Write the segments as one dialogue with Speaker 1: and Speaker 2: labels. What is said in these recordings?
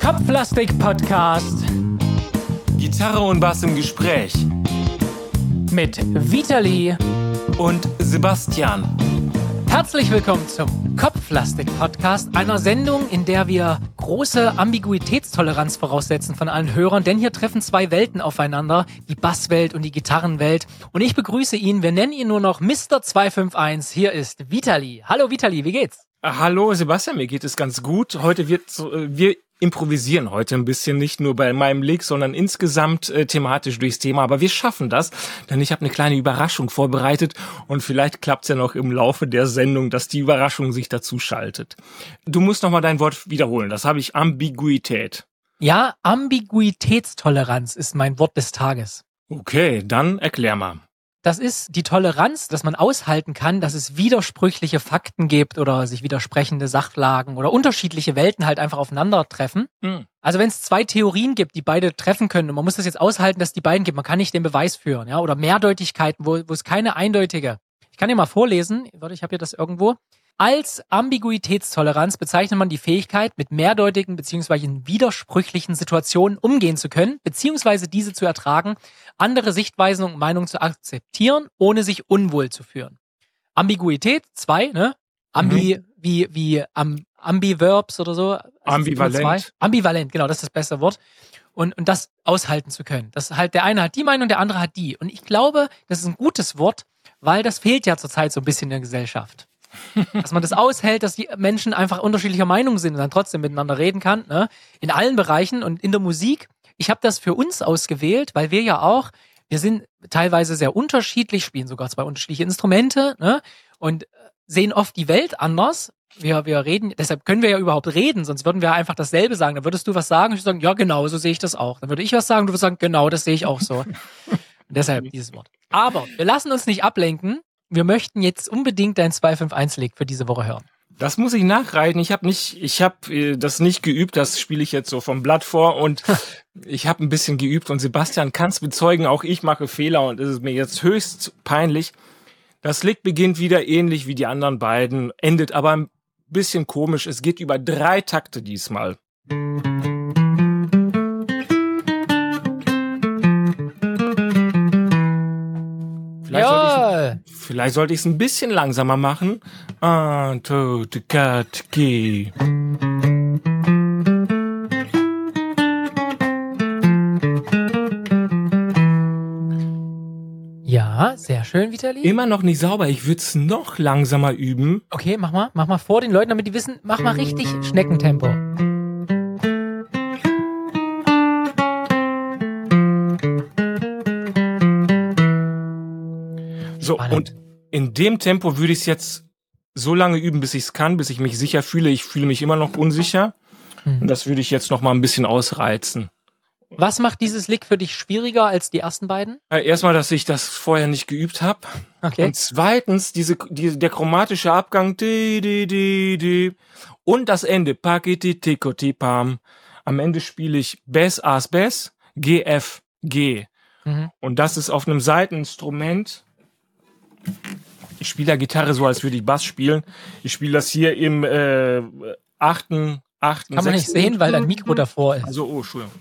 Speaker 1: Kopflastik-Podcast
Speaker 2: Gitarre und Bass im Gespräch
Speaker 1: mit Vitali
Speaker 2: und Sebastian.
Speaker 1: Herzlich willkommen zum Kopflastik-Podcast, einer Sendung, in der wir große Ambiguitätstoleranz voraussetzen von allen Hörern, denn hier treffen zwei Welten aufeinander, die Basswelt und die Gitarrenwelt. Und ich begrüße ihn, wir nennen ihn nur noch Mr. 251. Hier ist Vitali. Hallo Vitali, wie geht's?
Speaker 2: Hallo Sebastian, mir geht es ganz gut. Heute wir improvisieren heute ein bisschen, nicht nur bei meinem Lick, sondern insgesamt thematisch durchs Thema. Aber wir schaffen das, denn ich habe eine kleine Überraschung vorbereitet und vielleicht klappt es ja noch im Laufe der Sendung, dass die Überraschung sich dazu schaltet. Du musst nochmal dein Wort wiederholen, das habe ich Ambiguität.
Speaker 1: Ja, Ambiguitätstoleranz ist mein Wort des Tages.
Speaker 2: Okay, dann erklär mal.
Speaker 1: Das ist die Toleranz, dass man aushalten kann, dass es widersprüchliche Fakten gibt oder sich widersprechende Sachlagen oder unterschiedliche Welten halt einfach aufeinandertreffen. Also wenn es zwei Theorien gibt, die beide treffen können und man muss das jetzt aushalten, dass es die beiden gibt, man kann nicht den Beweis führen, ja, oder Mehrdeutigkeiten, wo es keine eindeutige. Ich kann dir mal vorlesen, warte, ich habe hier das irgendwo. Als Ambiguitätstoleranz bezeichnet man die Fähigkeit, mit mehrdeutigen bzw. widersprüchlichen Situationen umgehen zu können, beziehungsweise diese zu ertragen, andere Sichtweisen und Meinungen zu akzeptieren, ohne sich unwohl zu fühlen. Ambiguität, 2, ne? Ambiverbs oder so.
Speaker 2: Ambivalent.
Speaker 1: Ambivalent, genau, das ist das beste Wort. Und das aushalten zu können. Das halt, der eine hat die Meinung, der andere hat die. Und ich glaube, das ist ein gutes Wort, weil das fehlt ja zurzeit so ein bisschen in der Gesellschaft. Dass man das aushält, dass die Menschen einfach unterschiedlicher Meinung sind und dann trotzdem miteinander reden kann, ne? In allen Bereichen und in der Musik. Ich habe das für uns ausgewählt, weil wir sind teilweise sehr unterschiedlich, spielen sogar zwei unterschiedliche Instrumente, ne? Und sehen oft die Welt anders. Wir reden, deshalb können wir ja überhaupt reden, sonst würden wir einfach dasselbe sagen. Dann würdest du was sagen, ich würde sagen, ja genau, so sehe ich das auch. Dann würde ich was sagen, du würdest sagen, genau, das sehe ich auch so. Und deshalb dieses Wort. Aber wir lassen uns nicht ablenken. Wir möchten jetzt unbedingt dein 251-Lick für diese Woche hören.
Speaker 2: Das muss ich nachreiten. Ich habe das nicht geübt. Das spiele ich jetzt so vom Blatt vor und ich habe ein bisschen geübt. Und Sebastian kann es bezeugen, auch ich mache Fehler und es ist mir jetzt höchst peinlich. Das Lick beginnt wieder ähnlich wie die anderen beiden, endet aber ein bisschen komisch. Es geht über 3 Takte diesmal. Vielleicht sollte ich es ein bisschen langsamer machen. 1, 2, 3, 4.
Speaker 1: Ja, sehr schön, Vitali.
Speaker 2: Immer noch nicht sauber. Ich würde es noch langsamer üben.
Speaker 1: Okay, mach mal vor den Leuten, damit die wissen, mach mal richtig Schneckentempo.
Speaker 2: So, und in dem Tempo würde ich es jetzt so lange üben, bis ich es kann, bis ich mich sicher fühle. Ich fühle mich immer noch unsicher. Und das würde ich jetzt noch mal ein bisschen ausreizen.
Speaker 1: Was macht dieses Lick für dich schwieriger als die ersten beiden?
Speaker 2: Erstmal, dass ich das vorher nicht geübt habe.
Speaker 1: Okay.
Speaker 2: Und zweitens, der chromatische Abgang. Und das Ende. Pam. Am Ende spiele ich Bass, As, Bass, G, F, G. Und das ist auf einem Saiteninstrument. Ich spiele ja Gitarre so, als würde ich Bass spielen. Ich spiele das hier im 8.
Speaker 1: Kann man nicht sehen, weil dein Mikro davor ist.
Speaker 2: Also, Entschuldigung.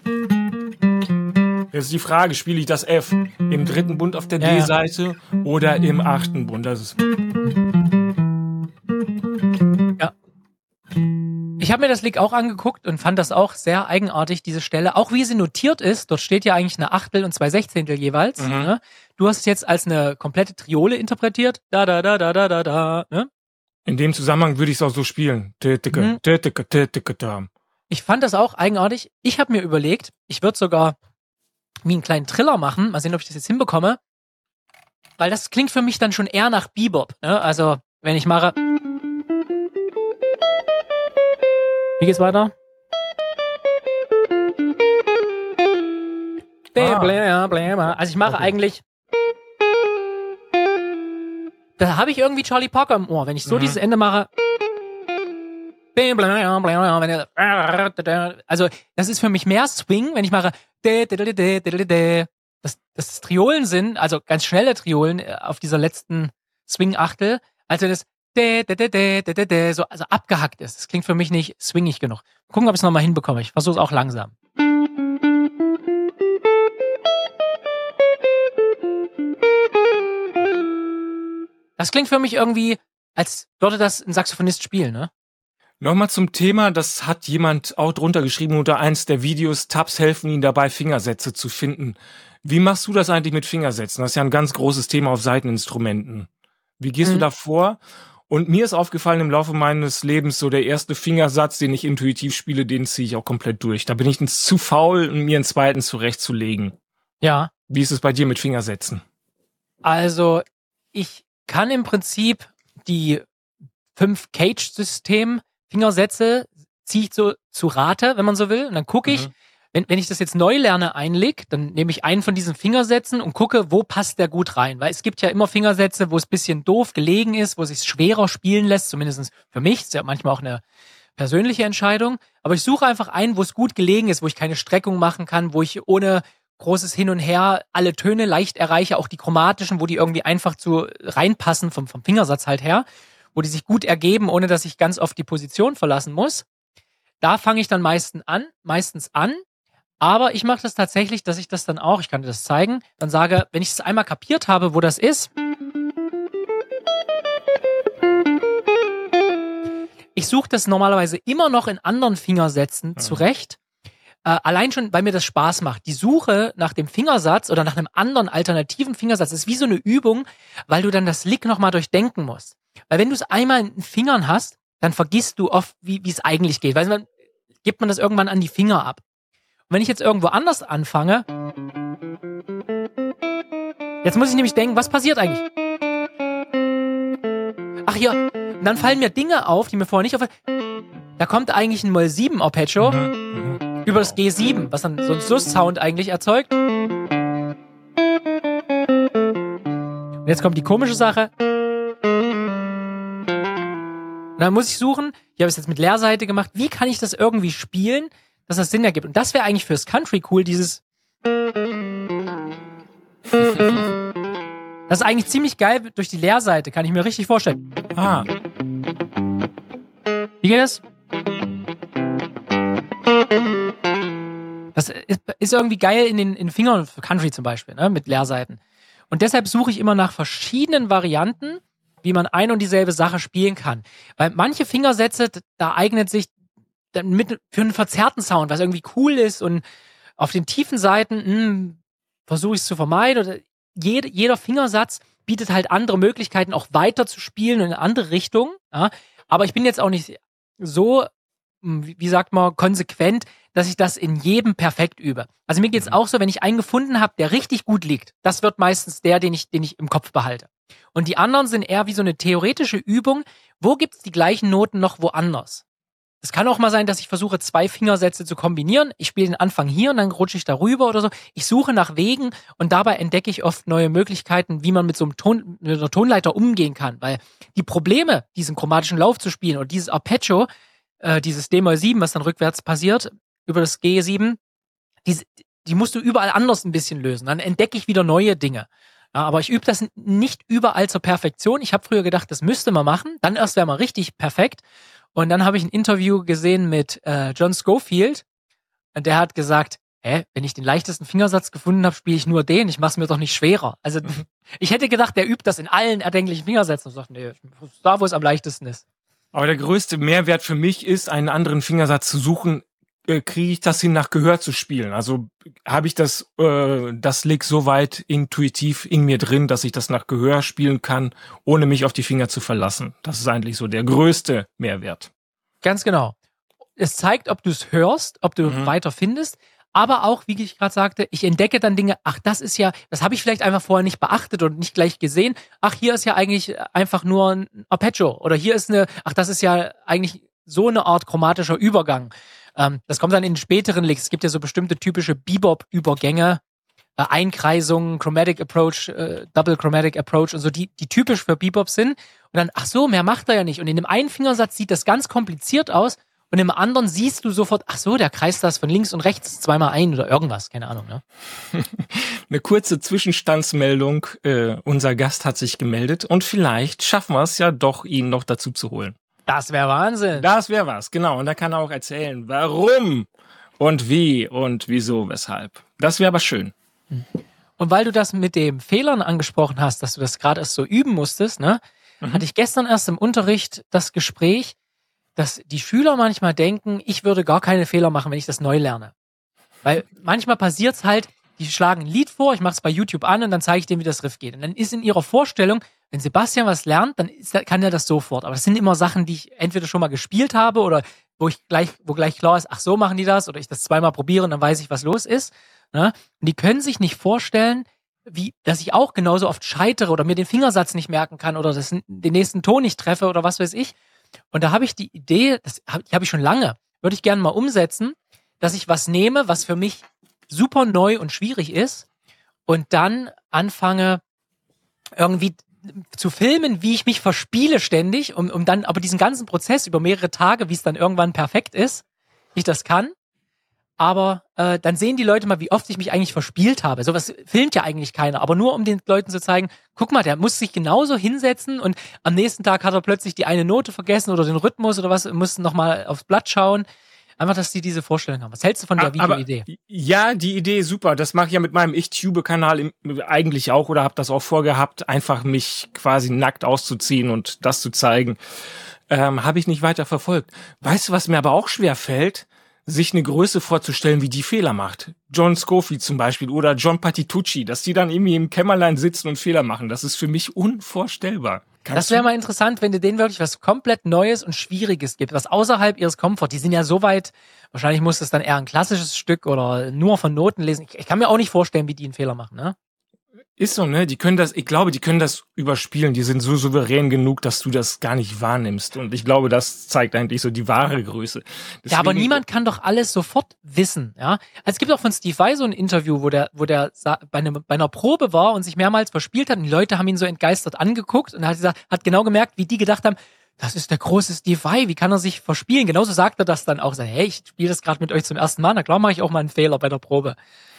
Speaker 2: Jetzt ist die Frage, spiele ich das F im 3. Bund auf der D-Seite oder im 8. Bund? Das ist
Speaker 1: ja. Ich habe mir das Lick auch angeguckt und fand das auch sehr eigenartig, diese Stelle. Auch wie sie notiert ist, dort steht ja eigentlich eine Achtel und 2 Sechzehntel jeweils. Ne? Du hast es jetzt als eine komplette Triole interpretiert. Da, ne?
Speaker 2: In dem Zusammenhang würde ich es auch so spielen.
Speaker 1: Ich fand das auch eigenartig. Ich habe mir überlegt, ich würde sogar wie einen kleinen Triller machen. Mal sehen, ob ich das jetzt hinbekomme. Weil das klingt für mich dann schon eher nach Bebop. Ne? Also, wenn ich mache... Wie geht's weiter? Also ich mache eigentlich... Da habe ich irgendwie Charlie Parker im Ohr. Wenn ich so dieses Ende mache... Also das ist für mich mehr Swing, wenn ich mache... Das Triolen sind, also ganz schnelle Triolen auf dieser letzten Swing-Achtel, also das so also abgehackt ist. Das klingt für mich nicht swingig genug. Gucken, ob ich es nochmal hinbekomme. Ich versuche es auch langsam. Das klingt für mich irgendwie, als würde das ein Saxophonist spielen, ne?
Speaker 2: Nochmal zum Thema, das hat jemand auch drunter geschrieben unter eins der Videos, Tabs helfen Ihnen dabei, Fingersätze zu finden. Wie machst du das eigentlich mit Fingersätzen? Das ist ja ein ganz großes Thema auf Saiteninstrumenten. Wie gehst du da vor? Und mir ist aufgefallen im Laufe meines Lebens, so der erste Fingersatz, den ich intuitiv spiele, den ziehe ich auch komplett durch. Da bin ich zu faul, mir einen zweiten zurechtzulegen.
Speaker 1: Ja.
Speaker 2: Wie ist es bei dir mit Fingersätzen?
Speaker 1: Also, ich kann im Prinzip die 5 Cage-System Fingersätze ziehe ich so zu Rate, wenn man so will. Und dann gucke ich, wenn ich das jetzt neu lerne, einleg, dann nehme ich einen von diesen Fingersätzen und gucke, wo passt der gut rein. Weil es gibt ja immer Fingersätze, wo es ein bisschen doof gelegen ist, wo es sich schwerer spielen lässt, zumindest für mich. Ist ja manchmal auch eine persönliche Entscheidung. Aber ich suche einfach einen, wo es gut gelegen ist, wo ich keine Streckung machen kann, wo ich ohne großes Hin und Her alle Töne leicht erreiche, auch die chromatischen, wo die irgendwie einfach zu reinpassen vom Fingersatz halt her, wo die sich gut ergeben, ohne dass ich ganz oft die Position verlassen muss. Da fange ich dann meistens an, aber ich mache das tatsächlich, dass ich das dann auch, ich kann dir das zeigen, dann sage, wenn ich es einmal kapiert habe, wo das ist, ich suche das normalerweise immer noch in anderen Fingersätzen zurecht, allein schon, weil mir das Spaß macht. Die Suche nach dem Fingersatz oder nach einem anderen alternativen Fingersatz ist wie so eine Übung, weil du dann das Lick nochmal durchdenken musst. Weil wenn du es einmal in den Fingern hast, dann vergisst du oft, wie es eigentlich geht. Weil dann gibt man das irgendwann an die Finger ab. Und wenn ich jetzt irgendwo anders anfange, jetzt muss ich nämlich denken, was passiert eigentlich? Ach ja, und dann fallen mir Dinge auf, die mir vorher nicht aufgefallen. Da kommt eigentlich ein Moll 7 Arpeggio über das G7, was dann so einen Sus-Sound eigentlich erzeugt. Und jetzt kommt die komische Sache. Und dann muss ich suchen, ich habe es jetzt mit Leerseite gemacht, wie kann ich das irgendwie spielen, dass das Sinn ergibt. Und das wäre eigentlich fürs Country cool, dieses... Das ist eigentlich ziemlich geil durch die Leerseite, kann ich mir richtig vorstellen. Wie geht das? Das ist irgendwie geil in den Fingern für Country zum Beispiel, ne, mit Leerseiten. Und deshalb suche ich immer nach verschiedenen Varianten, wie man ein und dieselbe Sache spielen kann. Weil manche Fingersätze, da eignet sich dann für einen verzerrten Sound, was irgendwie cool ist, und auf den tiefen Seiten versuche ich es zu vermeiden. Oder jeder Fingersatz bietet halt andere Möglichkeiten, auch weiter zu spielen und in eine andere Richtung. Ja? Aber ich bin jetzt auch nicht so, wie sagt man, konsequent, dass ich das in jedem perfekt übe. Also mir geht es auch so, wenn ich einen gefunden habe, der richtig gut liegt, das wird meistens der, den ich im Kopf behalte. Und die anderen sind eher wie so eine theoretische Übung. Wo gibt es die gleichen Noten noch woanders? Es kann auch mal sein, dass ich versuche, 2 Fingersätze zu kombinieren. Ich spiele den Anfang hier und dann rutsche ich darüber oder so. Ich suche nach Wegen und dabei entdecke ich oft neue Möglichkeiten, wie man mit so einem mit einer Tonleiter umgehen kann. Weil die Probleme, diesen chromatischen Lauf zu spielen oder dieses Arpeggio, dieses D-Moll 7, was dann rückwärts passiert, über das G7, die musst du überall anders ein bisschen lösen. Dann entdecke ich wieder neue Dinge. Ja, aber ich übe das nicht überall zur Perfektion. Ich habe früher gedacht, das müsste man machen. Dann erst wäre man richtig perfekt. Und dann habe ich ein Interview gesehen mit John Scofield. Und der hat gesagt, wenn ich den leichtesten Fingersatz gefunden habe, spiele ich nur den. Ich mache es mir doch nicht schwerer. Also ich hätte gedacht, der übt das in allen erdenklichen Fingersätzen. Und sagt, nee, da, wo es am leichtesten ist.
Speaker 2: Aber der größte Mehrwert für mich ist, einen anderen Fingersatz zu suchen. Kriege ich das hin, nach Gehör zu spielen? Also habe ich das Lick so weit intuitiv in mir drin, dass ich das nach Gehör spielen kann, ohne mich auf die Finger zu verlassen. Das ist eigentlich so der größte Mehrwert.
Speaker 1: Ganz genau. Es zeigt, ob du es hörst, ob du weiter findest, aber auch, wie ich gerade sagte, ich entdecke dann Dinge, das habe ich vielleicht einfach vorher nicht beachtet und nicht gleich gesehen. Hier ist ja eigentlich einfach nur ein Arpeggio. Oder hier ist das ist ja eigentlich so eine Art chromatischer Übergang. Das kommt dann in späteren Licks. Es gibt ja so bestimmte typische Bebop-Übergänge, Einkreisungen, Chromatic Approach, Double Chromatic Approach und so, die typisch für Bebop sind. Und dann, mehr macht er ja nicht. Und in dem einen Fingersatz sieht das ganz kompliziert aus. und im anderen siehst du sofort, ach so, der kreist das von links und rechts zweimal ein oder irgendwas, keine Ahnung, ne?
Speaker 2: Eine kurze Zwischenstandsmeldung. Unser Gast hat sich gemeldet und vielleicht schaffen wir es ja doch, ihn noch dazu zu holen.
Speaker 1: Das wäre Wahnsinn.
Speaker 2: Das wäre was, genau. Und da kann er auch erzählen, warum und wie und wieso, weshalb. Das wäre aber schön.
Speaker 1: Und weil du das mit dem Fehlern angesprochen hast, dass du das gerade erst so üben musstest, ne, hatte ich gestern erst im Unterricht das Gespräch, dass die Schüler manchmal denken, ich würde gar keine Fehler machen, wenn ich das neu lerne. Weil manchmal passiert's halt, die schlagen ein Lied vor, ich mache es bei YouTube an und dann zeige ich denen, wie das Riff geht. Und dann ist in ihrer Vorstellung, wenn Sebastian was lernt, dann kann er das sofort. Aber das sind immer Sachen, die ich entweder schon mal gespielt habe oder wo gleich klar ist, ach so machen die das, oder ich das zweimal probiere und dann weiß ich, was los ist. Ne? Und die können sich nicht vorstellen, dass ich auch genauso oft scheitere oder mir den Fingersatz nicht merken kann oder den nächsten Ton nicht treffe oder was weiß ich. Und da habe ich die Idee, die habe ich schon lange, würde ich gerne mal umsetzen, dass ich was nehme, was für mich super neu und schwierig ist und dann anfange irgendwie zu filmen, wie ich mich verspiele ständig, um dann aber diesen ganzen Prozess über mehrere Tage, wie es dann irgendwann perfekt ist, ich das kann. Aber dann sehen die Leute mal, wie oft ich mich eigentlich verspielt habe. Sowas filmt ja eigentlich keiner. Aber nur um den Leuten zu zeigen, guck mal, der muss sich genauso hinsetzen und am nächsten Tag hat er plötzlich die eine Note vergessen oder den Rhythmus oder was, muss nochmal aufs Blatt schauen. Einfach, dass die diese Vorstellung haben. Was hältst du von der Videoidee?
Speaker 2: Ja, die Idee ist super. Das mache ich ja mit meinem Ich-Tube-Kanal eigentlich auch oder habe das auch vorgehabt, einfach mich quasi nackt auszuziehen und das zu zeigen. Habe ich nicht weiter verfolgt. Weißt du, was mir aber auch schwer fällt? Sich eine Größe vorzustellen, wie die Fehler macht. John Scofield zum Beispiel oder John Patitucci, dass die dann irgendwie im Kämmerlein sitzen und Fehler machen. Das ist für mich unvorstellbar.
Speaker 1: Das wäre mal interessant, wenn du denen wirklich was komplett Neues und Schwieriges gibt, was außerhalb ihres Komforts. Die sind ja so weit, wahrscheinlich muss das dann eher ein klassisches Stück oder nur von Noten lesen. Ich kann mir auch nicht vorstellen, wie die einen Fehler machen, ne?
Speaker 2: Ist so, ne? Die können das, ich glaube, die können das überspielen. Die sind so souverän genug, dass du das gar nicht wahrnimmst. Und ich glaube, das zeigt eigentlich so die wahre Größe. Deswegen,
Speaker 1: ja, aber niemand kann doch alles sofort wissen, ja? Also es gibt auch von Steve Vai so ein Interview, wo der bei einer Probe war und sich mehrmals verspielt hat und die Leute haben ihn so entgeistert angeguckt und hat genau gemerkt, wie die gedacht haben, das ist der große Steve Vai, wie kann er sich verspielen? Genauso sagt er das dann auch, hey, ich spiele das gerade mit euch zum ersten Mal, na klar mache ich auch mal einen Fehler bei der Probe.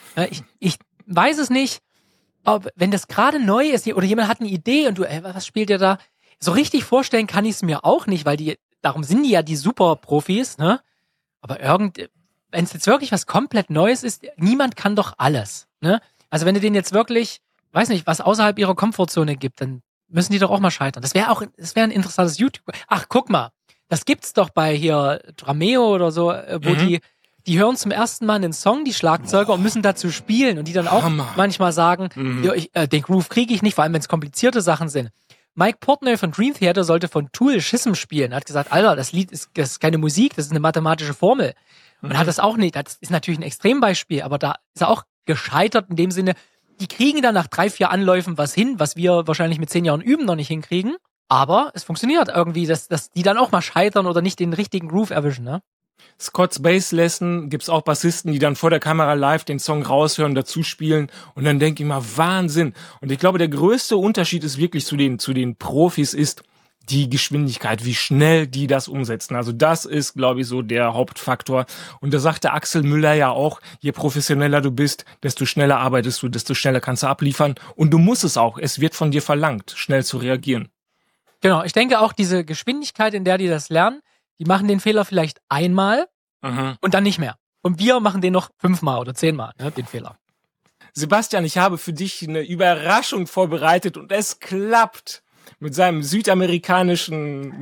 Speaker 1: Ich weiß es nicht. Aber wenn das gerade neu ist oder jemand hat eine Idee und du, was spielt ihr da? So richtig vorstellen kann ich es mir auch nicht, weil darum sind die ja die Super-Profis, ne? Aber wenn es jetzt wirklich was komplett Neues ist, niemand kann doch alles, ne? Also wenn du denen jetzt wirklich, weiß nicht, was außerhalb ihrer Komfortzone gibt, dann müssen die doch auch mal scheitern. Das wäre ein interessantes YouTube. Ach, guck mal, das gibt's doch bei hier Drameo oder so, wo die hören zum ersten Mal einen Song, die Schlagzeuger, und müssen dazu spielen. Und die dann auch manchmal sagen, ja, den Groove kriege ich nicht, vor allem wenn es komplizierte Sachen sind. Mike Portnoy von Dream Theater sollte von Tool Schism spielen. Er hat gesagt, Alter, das Lied das ist keine Musik, das ist eine mathematische Formel. Und hat das auch nicht. Das ist natürlich ein Extrembeispiel, aber da ist er auch gescheitert in dem Sinne, die kriegen dann nach 3-4 Anläufen was hin, was wir wahrscheinlich mit 10 Jahren Üben noch nicht hinkriegen. Aber es funktioniert irgendwie, dass die dann auch mal scheitern oder nicht den richtigen Groove erwischen, ne?
Speaker 2: Scott's Bass Lesson gibt's auch Bassisten, die dann vor der Kamera live den Song raushören, dazu spielen und dann denke ich mal, Wahnsinn. Und ich glaube, der größte Unterschied ist wirklich zu den Profis ist die Geschwindigkeit, wie schnell die das umsetzen. Also das ist, glaube ich, so der Hauptfaktor. Und da sagte Axel Müller ja auch, je professioneller du bist, desto schneller arbeitest du, desto schneller kannst du abliefern. Und du musst es auch. Es wird von dir verlangt, schnell zu reagieren.
Speaker 1: Genau, ich denke auch, diese Geschwindigkeit, in der die das lernen, die machen den Fehler vielleicht einmal und dann nicht mehr. Und wir machen den noch 5-mal oder 10-mal, ne, den Fehler.
Speaker 2: Sebastian, ich habe für dich eine Überraschung vorbereitet und es klappt. Mit seiner südamerikanischen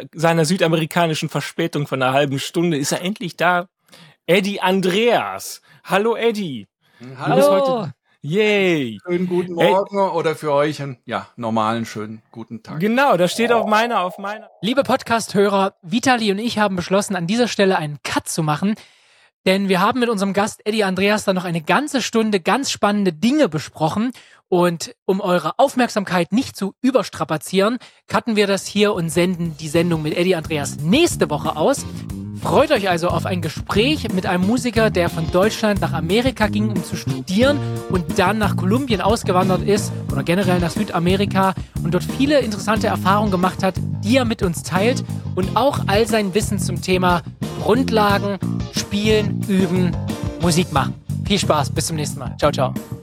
Speaker 2: Verspätung von einer halben Stunde ist er endlich da. Eddie Andreas. Hallo Eddie.
Speaker 1: Hallo.
Speaker 2: Du bist heute yay.
Speaker 3: Schönen guten Morgen oder für euch einen normalen, schönen guten Tag.
Speaker 2: Genau, das steht auf meiner.
Speaker 1: Liebe Podcast-Hörer, Vitali und ich haben beschlossen, an dieser Stelle einen Cut zu machen, denn wir haben mit unserem Gast Eddie Andreas dann noch eine ganze Stunde ganz spannende Dinge besprochen und um eure Aufmerksamkeit nicht zu überstrapazieren, cutten wir das hier und senden die Sendung mit Eddie Andreas nächste Woche aus. Freut euch also auf ein Gespräch mit einem Musiker, der von Deutschland nach Amerika ging, um zu studieren und dann nach Kolumbien ausgewandert ist oder generell nach Südamerika und dort viele interessante Erfahrungen gemacht hat, die er mit uns teilt und auch all sein Wissen zum Thema Grundlagen, spielen, üben, Musik machen. Viel Spaß, bis zum nächsten Mal. Ciao, ciao.